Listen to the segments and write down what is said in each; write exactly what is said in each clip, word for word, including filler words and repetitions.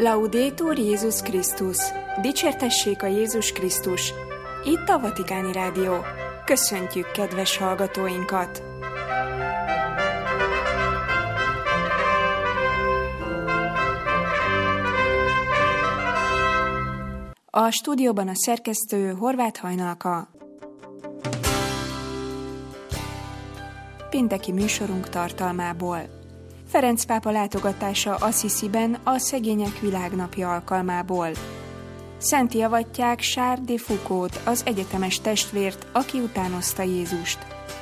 Laudetur Jézus Krisztus! Dicsértessék a Jézus Krisztus! Itt a Vatikáni Rádió. Köszöntjük kedves hallgatóinkat! A stúdióban a szerkesztő Horváth Hajnalka. Pénteki műsorunk tartalmából. Ferenc pápa látogatása Assisiben a Szegények Világnapja alkalmából. Szentjavatják Charles de Foucault, az egyetemes testvért, aki utánozta Jézust.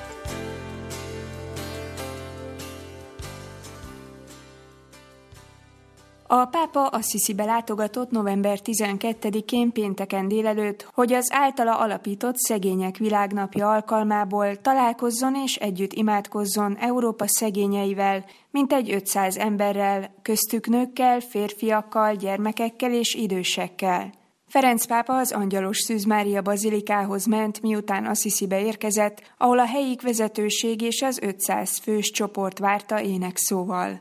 A pápa Assisibe látogatott november tizenkettedikén pénteken délelőtt, hogy az általa alapított Szegények Világnapja alkalmából találkozzon és együtt imádkozzon Európa szegényeivel, mintegy ötszáz emberrel, köztük nőkkel, férfiakkal, gyermekekkel és idősekkel. Ferenc pápa az Angyalos Szűz Mária bazilikához ment, miután Assisibe érkezett, ahol a helyi vezetőség és az ötszáz fős csoport várta énekszóval.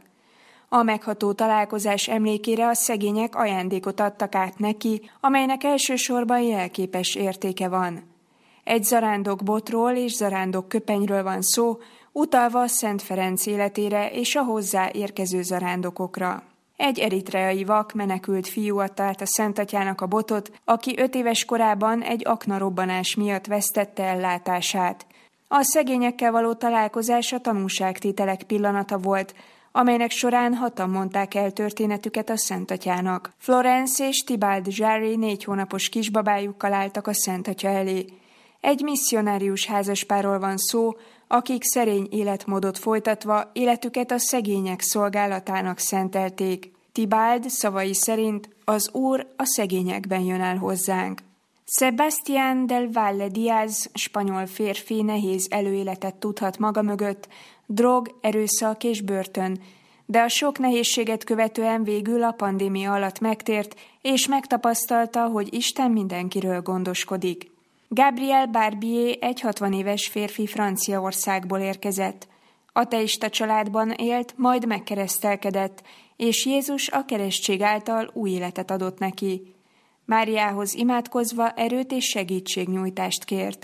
A megható találkozás emlékére a szegények ajándékot adtak át neki, amelynek elsősorban jelképes értéke van. Egy zarándok botról és zarándok köpenyről van szó, utalva Szent Ferenc életére és a hozzá érkező zarándokokra. Egy eritreai vak menekült fiú adta át a Szentatyának a botot, aki öt éves korában egy aknarobbanás miatt vesztette ellátását. A szegényekkel való találkozás a tanúságtételek pillanata volt, amelynek során hatan mondták el történetüket a Szentatyának. Florence és Tibald Zsári négy hónapos kisbabájukkal álltak a Szentatya elé. Egy misszionárius házaspárról van szó, akik szerény életmódot folytatva életüket a szegények szolgálatának szentelték. Tibald szavai szerint az Úr a szegényekben jön el hozzánk. Sebastián del Valle Diaz, spanyol férfi nehéz előéletet tudhat maga mögött, drog, erőszak és börtön, de a sok nehézséget követően végül a pandémia alatt megtért, és megtapasztalta, hogy Isten mindenkiről gondoskodik. Gabriel Barbier egy hatvan éves férfi Franciaországból érkezett. Ateista családban élt, majd megkeresztelkedett, és Jézus a keresztség által új életet adott neki. Máriához imádkozva erőt és segítségnyújtást kért.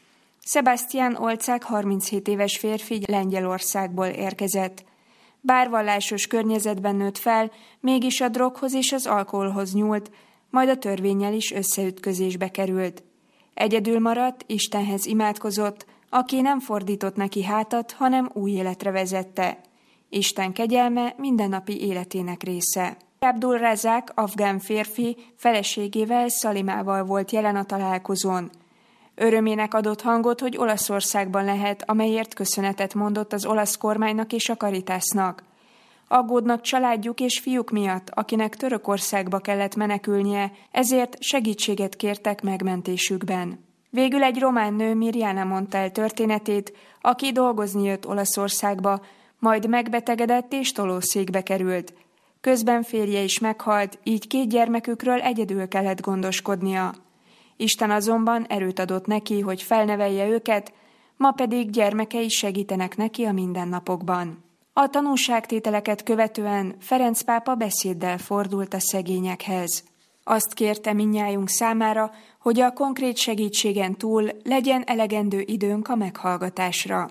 Sebastián Olcák harminchét éves férfi Lengyelországból érkezett. Bár vallásos környezetben nőtt fel, mégis a droghoz és az alkoholhoz nyúlt, majd a törvénnyel is összeütközésbe került. Egyedül maradt, Istenhez imádkozott, aki nem fordított neki hátat, hanem új életre vezette. Isten kegyelme mindennapi életének része. Abdul Razak, afgán férfi, feleségével, Szalimával volt jelen a találkozón. Örömének adott hangot, hogy Olaszországban lehet, amelyért köszönetet mondott az olasz kormánynak és a Caritasnak. Aggódnak családjuk és fiúk miatt, akinek Törökországba kellett menekülnie, ezért segítséget kértek megmentésükben. Végül egy román nő, Mirjana mondta el történetét, aki dolgozni jött Olaszországba, majd megbetegedett és tolószékbe került. Közben férje is meghalt, így két gyermekükről egyedül kellett gondoskodnia. Isten azonban erőt adott neki, hogy felnevelje őket, ma pedig gyermekei segítenek neki a mindennapokban. A tanúságtételeket követően Ferenc pápa beszéddel fordult a szegényekhez. Azt kérte mindnyájunk számára, hogy a konkrét segítségen túl legyen elegendő időnk a meghallgatásra.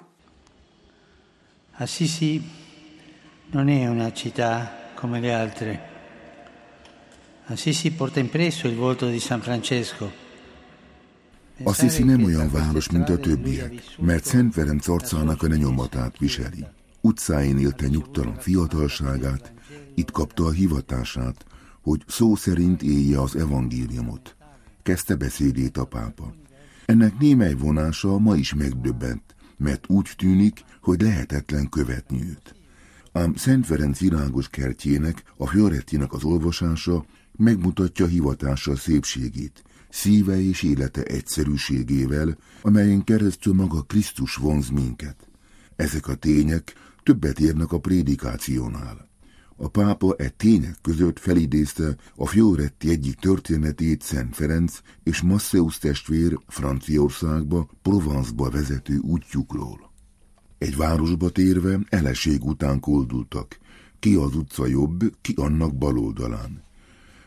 Assisi non è una città come le altre. Assisi porta impresso il volto di San Francesco. Assisi nem olyan város, mint a többiek, mert Szent Ferenc arcának a lenyomatát viseli. Utcáin élte nyugtalan fiatalságát, itt kapta a hivatását, hogy szó szerint élje az evangéliumot. Kezdte beszédét a pápa. Ennek némely vonása ma is megdöbbent, mert úgy tűnik, hogy lehetetlen követni őt. Ám Szent Ferenc virágos kertjének, a Fiorettinek az olvasása megmutatja hivatása szépségét, szíve és élete egyszerűségével, amelyen keresztül maga Krisztus vonz minket. Ezek a tények többet érnek a prédikációnál. A pápa e tények között felidézte a Fioretti egyik történetét Szent Ferenc és Masszeus testvér Franciaországba, Provence-ba vezető útjukról. Egy városba térve eleség után koldultak, ki az utca jobb, ki annak bal oldalán.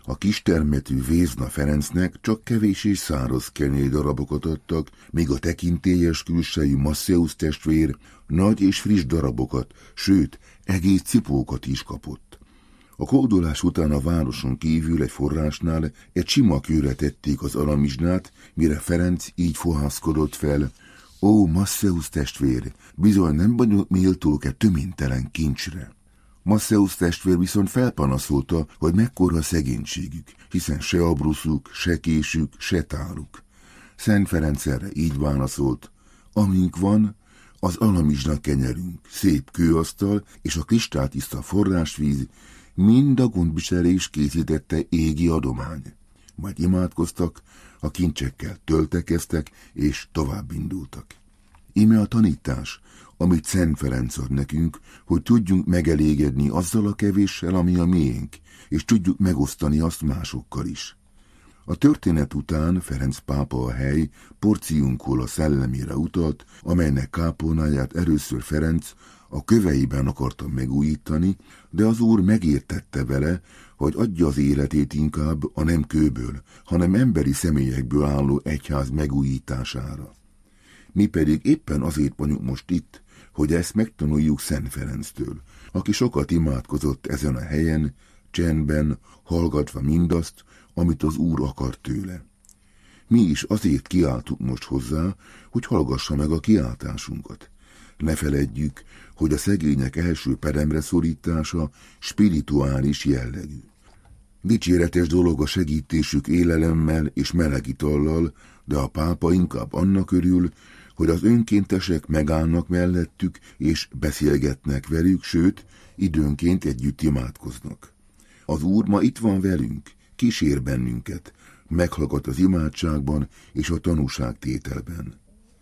A kistermetű Vézna Ferencnek csak kevés és száraz kenyérdarabokat adtak, míg a tekintélyes külsejű Masszeusz testvér nagy és friss darabokat, sőt, egész cipókat is kapott. A kódolás után a városon kívül egy forrásnál egy sima kőre tették az alamizsnát, mire Ferenc így fohászkodott fel: ó, Masszeusz testvér, bizony nem vagyok méltók e töménytelen kincsre. Masszeusz testvér viszont felpanaszolta, hogy mekkora szegénységük, hiszen se abruszuk, se késük, se táluk. Szent Ferenc erre így válaszolt: amink van, az alamizsna kenyerünk, szép kőasztal és a kristálytiszta forrásvíz, mind a gondviselés készítette égi adomány. Majd imádkoztak, a kincsekkel töltekeztek, és tovább indultak. Íme a tanítás, amit Szent Ferenc ad nekünk, hogy tudjunk megelégedni azzal a kevéssel, ami a miénk, és tudjuk megosztani azt másokkal is. A történet után Ferenc pápa a hely Porciuncula szellemére utalt, amelynek kápolnáját először Ferenc a köveiben akarta megújítani, de az úr megértette vele, hogy adja az életét inkább a nem kőből, hanem emberi személyekből álló egyház megújítására. Mi pedig éppen azért vagyunk most itt, hogy ezt megtanuljuk Szent Ferenctől, aki sokat imádkozott ezen a helyen, csendben, hallgatva mindazt, amit az Úr akar tőle. Mi is azért kiáltunk most hozzá, hogy hallgassa meg a kiáltásunkat. Ne feledjük, hogy a szegények első peremre szorítása spirituális jellegű. Dicséretes dolog a segítésük élelemmel és meleg itallal, de a pápa inkább annak örül, hogy az önkéntesek megállnak mellettük és beszélgetnek velük, sőt, időnként együtt imádkoznak. Az Úr ma itt van velünk, kísér bennünket, meghallgat az imádságban és a tanúságtételben.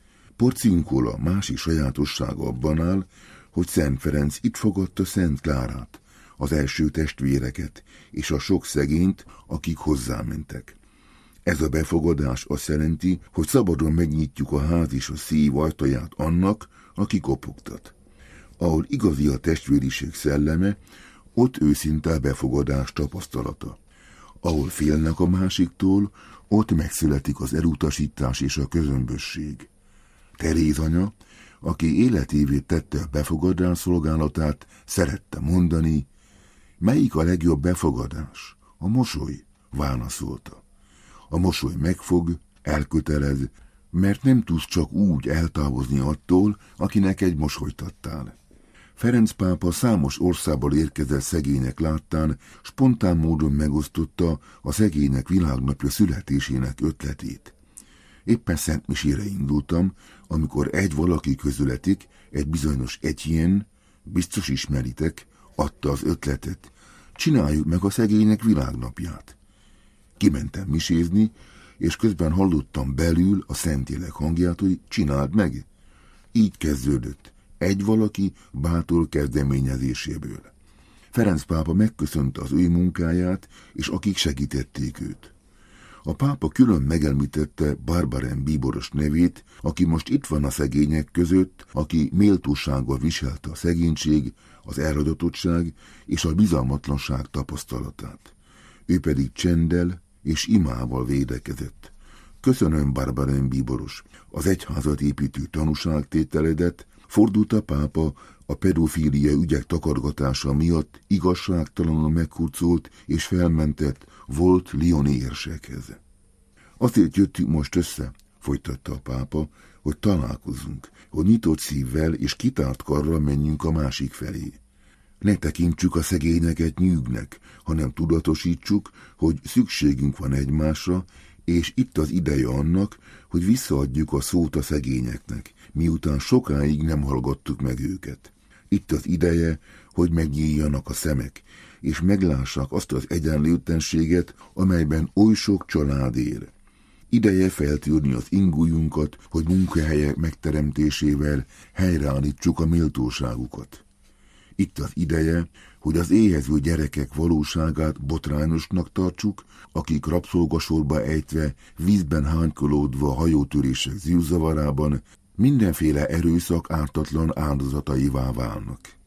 Porciuncula másik sajátossága abban áll, hogy Szent Ferenc itt fogadta Szent Klárát, az első testvéreket és a sok szegényt, akik hozzámentek. Ez a befogadás azt jelenti, hogy szabadon megnyitjuk a ház és a szív ajtaját annak, aki kopogtat. Ahol igazi a testvériség szelleme, ott őszinte a befogadás tapasztalata. Ahol félnek a másiktól, ott megszületik az elutasítás és a közömbösség. Teréz anya, aki életévé tette a befogadás szolgálatát, szerette mondani: melyik a legjobb befogadás? A mosoly, válaszolta. A mosoly megfog, elkötelez, mert nem tudsz csak úgy eltávozni attól, akinek egy mosolyt adtál. Ferenc pápa számos országból érkezett szegények láttán spontán módon megosztotta a szegények világnapja születésének ötletét. Éppen Szent Misére indultam, amikor egy valaki közületik, egy bizonyos Etienne, biztos ismeritek, adta az ötletet: csináljuk meg a szegények világnapját. Kimentem misézni, és közben hallottam belül a Szentlélek hangját, hogy csináld meg. Így kezdődött, egy valaki bátor kezdeményezéséből. Ferenc pápa megköszönte az ő munkáját, és akik segítették őt. A pápa külön megemlítette Barbarem bíboros nevét, aki most itt van a szegények között, aki méltósággal viselte a szegénység, az eladatottság és a bizalmatlanság tapasztalatát. Ő pedig csenddel és imával védekezett. Köszönöm, Barbarem bíboros, az egyházat építő tanúságtételedet. Fordult a pápa a pedofília ügyek takargatása miatt igazságtalanul meghurcolt és felmentett volt lyoni érsekhez. Azért jöttünk most össze, folytatta a pápa, hogy találkozzunk, hogy nyitott szívvel és kitárt karral menjünk a másik felé. Ne tekintsük a szegényeket nyűgnek, hanem tudatosítsuk, hogy szükségünk van egymásra, és itt az ideje annak, hogy visszaadjuk a szót a szegényeknek, miután sokáig nem hallgattuk meg őket. Itt az ideje, hogy megnyíljanak a szemek, és meglássák azt az egyenlőtlenséget, amelyben oly sok család él. Ideje feltűrni az ingújunkat, hogy munkahelyek megteremtésével helyreállítsuk a méltóságukat. Itt az ideje, hogy az éhező gyerekek valóságát botrányosnak tartsuk, akik rabszolgasorba ejtve, vízben hánykolódva hajótörések zűrzavarában mindenféle erőszak ártatlan áldozataivá válnak.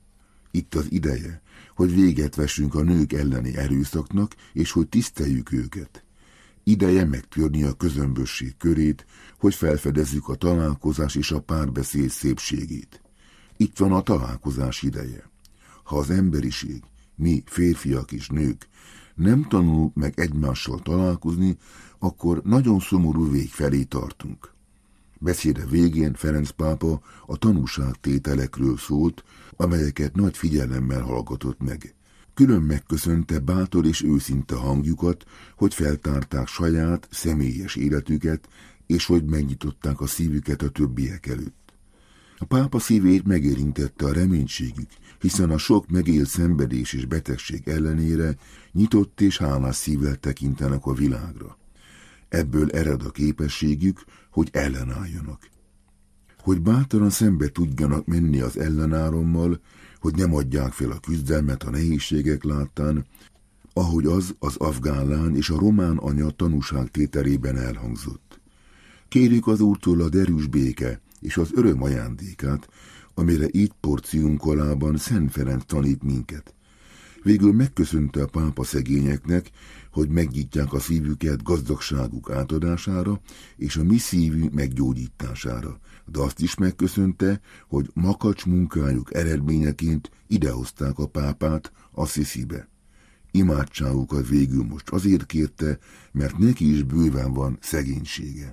Itt az ideje, hogy véget vessünk a nők elleni erőszaknak, és hogy tiszteljük őket. Ideje megtörni a közömbösség körét, hogy felfedezzük a találkozás és a párbeszéd szépségét. Itt van a találkozás ideje. Ha az emberiség, mi férfiak és nők nem tanulunk meg egymással találkozni, akkor nagyon szomorú vég felé tartunk. Beszéde végén Ferenc pápa a tanúságtételekről szólt, amelyeket nagy figyelemmel hallgatott meg. Külön megköszönte bátor és őszinte hangjukat, hogy feltárták saját, személyes életüket, és hogy megnyitották a szívüket a többiek előtt. A pápa szívét megérintette a reménységük, hiszen a sok megélt szenvedés és betegség ellenére nyitott és hálás szívvel tekintenek a világra. Ebből ered a képességük, hogy ellenálljanak. Hogy bátran szembe tudjanak menni az ellenárommal, hogy nem adják fel a küzdelmet a nehézségek láttán, ahogy az az afgán lány és a román anya tanúságtételében elhangzott. Kérjük az Úrtól a derűs béke és az öröm ajándékát, amire itt porciunkolában Szent Ferenc tanít minket. Végül megköszönte a pápa szegényeknek, hogy megnyitják a szívüket gazdagságuk átadására és a mi szívünk meggyógyítására, de azt is megköszönte, hogy makacs munkájuk eredményeként idehozták a pápát Assisibe. Imádságukat végül most azért kérte, mert neki is bőven van szegénysége.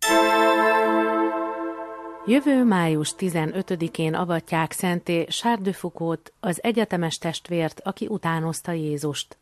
Jövő május tizenötödikén avatják szenté Charles de Foucault, az egyetemes testvért, aki utánozta Jézust.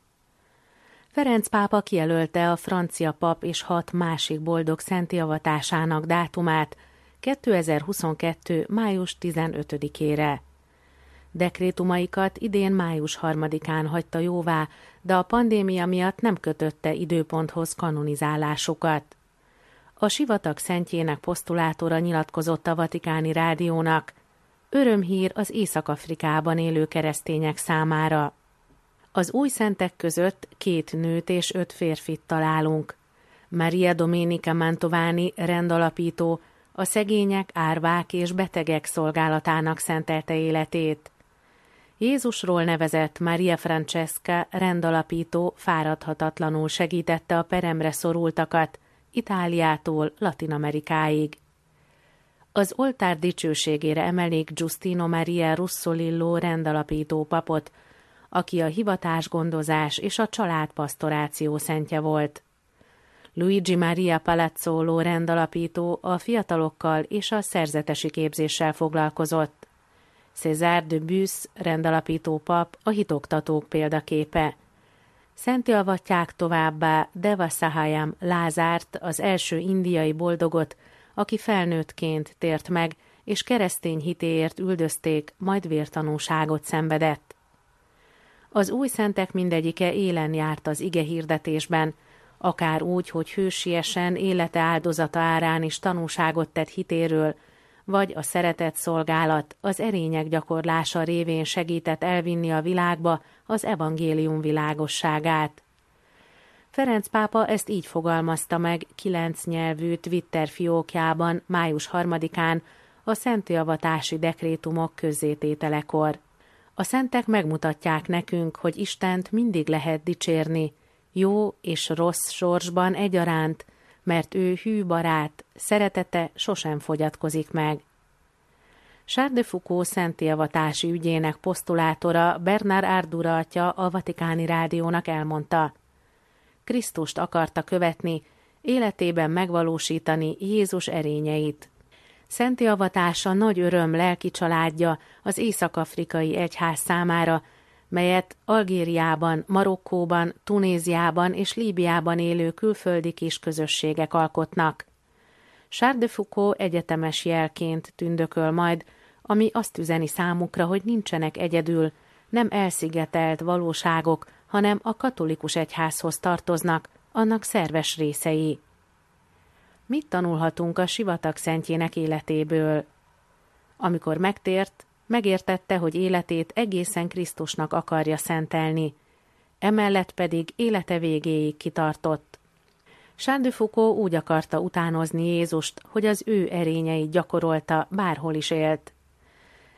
Ferenc pápa kijelölte a francia pap és hat másik boldog szentté avatásának dátumát kétezer-huszonkettő. május tizenötödikére. Dekrétumaikat idén május harmadikán hagyta jóvá, de a pandémia miatt nem kötötte időponthoz kanonizálásukat. A sivatag szentjének posztulátora nyilatkozott a Vatikáni Rádiónak. Örömhír az Észak-Afrikában élő keresztények számára. Az új szentek között két nőt és öt férfit találunk. Maria Domenica Mantovani rendalapító a szegények, árvák és betegek szolgálatának szentelte életét. Jézusról nevezett Maria Francesca rendalapító fáradhatatlanul segítette a peremre szorultakat, Itáliától Latin-Amerikáig. Az oltár dicsőségére emelik Giustino Maria Russolillo rendalapító papot, aki a hivatásgondozás és a családpasztoráció szentje volt. Luigi Maria Palazzolo rendalapító a fiatalokkal és a szerzetesi képzéssel foglalkozott. César de Bus rendalapító pap a hitoktatók példaképe. Szentté avatják továbbá Deva Sahayam Lázárt, az első indiai boldogot, aki felnőttként tért meg, és keresztény hitéért üldözték, majd vértanúságot szenvedett. Az új szentek mindegyike élen járt az ige hirdetésben, akár úgy, hogy hősiesen élete áldozata árán is tanúságot tett hitéről, vagy a szeretett szolgálat, az erények gyakorlása révén segített elvinni a világba az evangélium világosságát. Ferenc pápa ezt így fogalmazta meg kilenc nyelvű Twitter fiókjában május harmadikán a szenttéavatási dekrétumok közzétételekor. A szentek megmutatják nekünk, hogy Istent mindig lehet dicsérni, jó és rossz sorsban egyaránt, mert ő hű barát, szeretete sosem fogyatkozik meg. Charles de Foucault szenttéavatási ügyének posztulátora Bernard Ardura atya a Vatikáni Rádiónak elmondta: Krisztust akarta követni, életében megvalósítani Jézus erényeit. Szenttéavatása nagy öröm lelki családja az észak-afrikai egyház számára, melyet Algériában, Marokkóban, Tunéziában és Líbiában élő külföldi kisközösségek alkotnak. Charles de Foucault egyetemes jelként tündököl majd, ami azt üzeni számukra, hogy nincsenek egyedül, nem elszigetelt valóságok, hanem a katolikus egyházhoz tartoznak, annak szerves részei. Mit tanulhatunk a sivatag szentjének életéből? Amikor megtért, megértette, hogy életét egészen Krisztusnak akarja szentelni, emellett pedig élete végéig kitartott. Charles de Foucault úgy akarta utánozni Jézust, hogy az ő erényeit gyakorolta, bárhol is élt.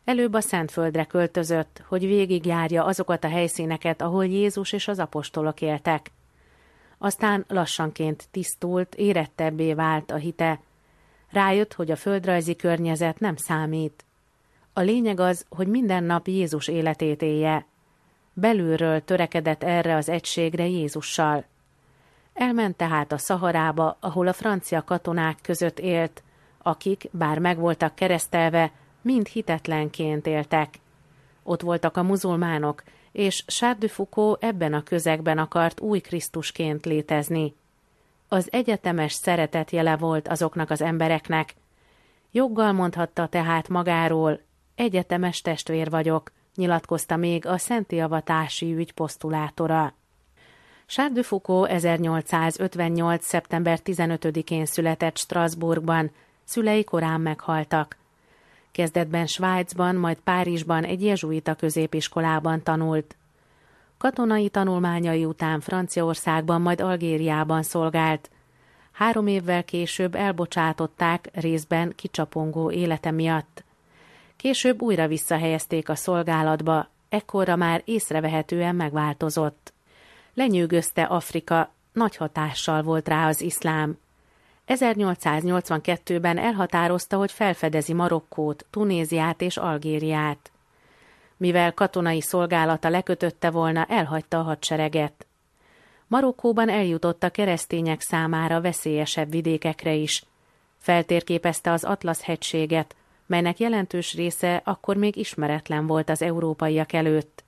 Előbb a Szentföldre költözött, hogy végigjárja azokat a helyszíneket, ahol Jézus és az apostolok éltek. Aztán lassanként tisztult, érettebbé vált a hite. Rájött, hogy a földrajzi környezet nem számít. A lényeg az, hogy minden nap Jézus életét élje. Belülről törekedett erre az egységre Jézussal. Elment tehát a Szaharába, ahol a francia katonák között élt, akik, bár meg voltak keresztelve, mind hitetlenként éltek. Ott voltak a muzulmánok, és Charles de Foucault ebben a közegben akart új Krisztusként létezni. Az egyetemes szeretet jele volt azoknak az embereknek. Joggal mondhatta tehát magáról, egyetemes testvér vagyok, nyilatkozta még a szentélyeavatási ügy posztulátora. Charles de Foucault ezernyolcszázötvennyolc. szeptember tizenötödikén született Strasbourgban, szülei korán meghaltak. Kezdetben Svájcban, majd Párizsban egy jezsuita középiskolában tanult. Katonai tanulmányai után Franciaországban, majd Algériában szolgált. Három évvel később elbocsátották részben kicsapongó élete miatt. Később újra visszahelyezték a szolgálatba, ekkorra már észrevehetően megváltozott. Lenyűgözte Afrika, nagy hatással volt rá az iszlám. ezernyolcszáznyolcvankettőben elhatározta, hogy felfedezi Marokkót, Tunéziát és Algériát. Mivel katonai szolgálata lekötötte volna, elhagyta a hadsereget. Marokkóban eljutott a keresztények számára veszélyesebb vidékekre is. Feltérképezte az Atlasz-hegységet, melynek jelentős része akkor még ismeretlen volt az európaiak előtt.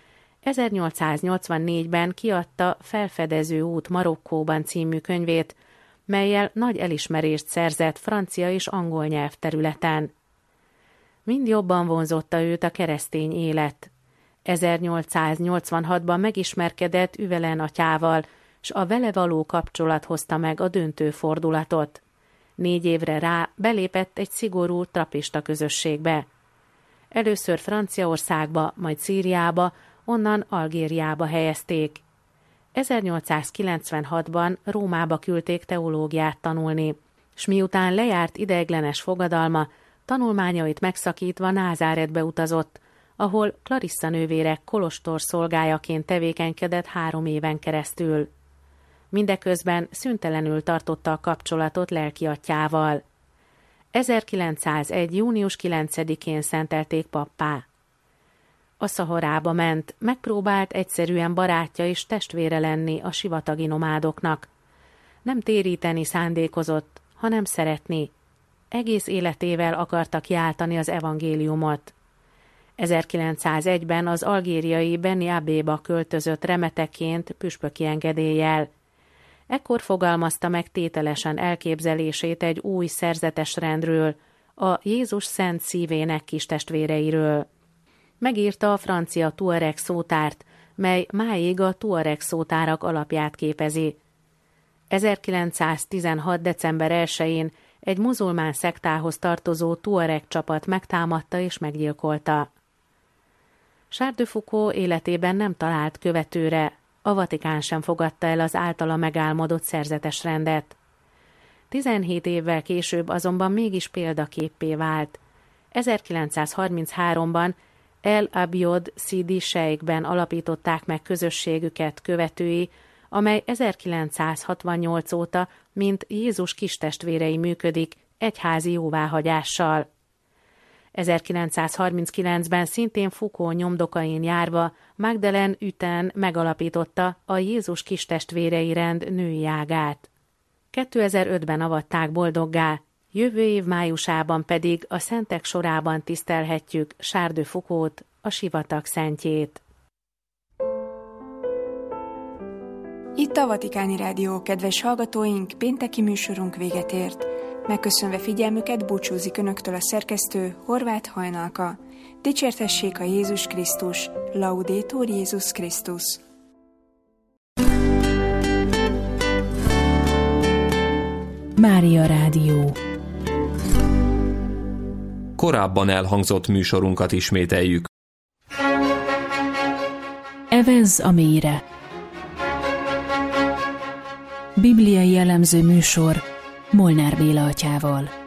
ezernyolcszáznyolcvannégyben kiadta Felfedező út Marokkóban című könyvét, mellyel nagy elismerést szerzett francia és angol nyelvterületen. Mind jobban vonzotta őt a keresztény élet. ezernyolcszáznyolcvanhatban megismerkedett Üvelen atyával, s a vele való kapcsolat hozta meg a döntő fordulatot. Négy évre rá belépett egy szigorú trapista közösségbe. Először Franciaországba, majd Szíriába, onnan Algériába helyezték. ezernyolcszázkilencvenhatban Rómába küldték teológiát tanulni, s miután lejárt ideiglenes fogadalma, tanulmányait megszakítva Názáretbe utazott, ahol Clarissa nővérek kolostor szolgájaként tevékenykedett három éven keresztül. Mindeközben szüntelenül tartotta a kapcsolatot lelkiatyjával. ezerkilencszázegy. június kilencedikén szentelték pappá. A Szaharába ment, megpróbált egyszerűen barátja és testvére lenni a sivatagi nomádoknak. Nem téríteni szándékozott, hanem szeretni. Egész életével akarta kiáltani az evangéliumot. ezerkilencszázegyben az algériai Beni Abéba költözött remeteként püspöki engedéllyel. Ekkor fogalmazta meg tételesen elképzelését egy új szerzetes rendről, a Jézus Szent Szívének kistestvéreiről. Megírta a francia Tuareg szótárt, mely máig a Tuareg szótárak alapját képezi. ezerkilencszáztizenhat. december elsején egy muzulmán szektához tartozó Tuareg csapat megtámadta és meggyilkolta. Charles de Foucault életében nem talált követőre, a Vatikán sem fogadta el az általa megálmodott szerzetes rendet. tizenhét évvel később azonban mégis példaképpé vált. ezerkilencszázharmincháromban El Abiod Sidi Sheikben alapították meg közösségüket követői, amely ezerkilencszázhatvannyolc óta, mint Jézus kistestvérei működik, egyházi jóváhagyással. ezerkilencszázharminckilencben szintén Foucault nyomdokain járva Magdalene Uten megalapította a Jézus kistestvérei rend női ágát. kétezer-ötben avatták boldoggá, jövő év májusában pedig a szentek sorában tisztelhetjük Charles de Foucault, a sivatag szentjét. Itt a Vatikáni Rádió, kedves hallgatóink, pénteki műsorunk véget ért. Megköszönve figyelmüket búcsúzik önöktől a szerkesztő Horváth Hajnalka. Dicsértessék a Jézus Krisztus, Laudetur Jézus Krisztus. Mária Rádió. Korábban elhangzott műsorunkat ismételjük. Evezz a mélyre. Bibliai elemző műsor Molnár Béla atyával.